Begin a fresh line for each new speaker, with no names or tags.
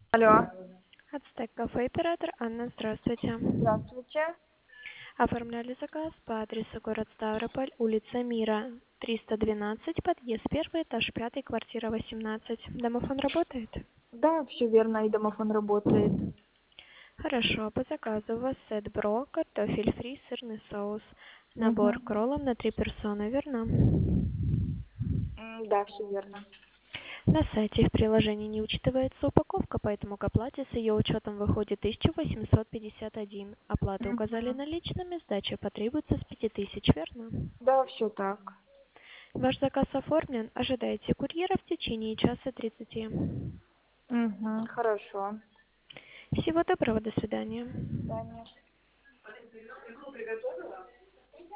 Алло,
Ацтек кафе, оператор Анна, здравствуйте.
здравствуйте.
Оформляли заказ по адресу город Ставрополь, улица Мира, 312, подъезд 1, этаж 5, квартира 18. Домофон работает?
Да, все верно, и домофон работает.
Хорошо, по заказу у вас сет бро, картофель фри, сырный соус. Набор
Угу.
кроллом на 3 персоны, верно?
Да, все верно.
На сайте в приложении не учитывается упаковка, поэтому к оплате с ее учетом выходит 1851. Оплату указали
Угу.
наличными, сдача потребуется с 5000, верно?
Да, все так.
Ваш заказ оформлен, ожидайте курьера в течение часа 30.
Угу. Хорошо.
Всего доброго, до свидания.
До свидания.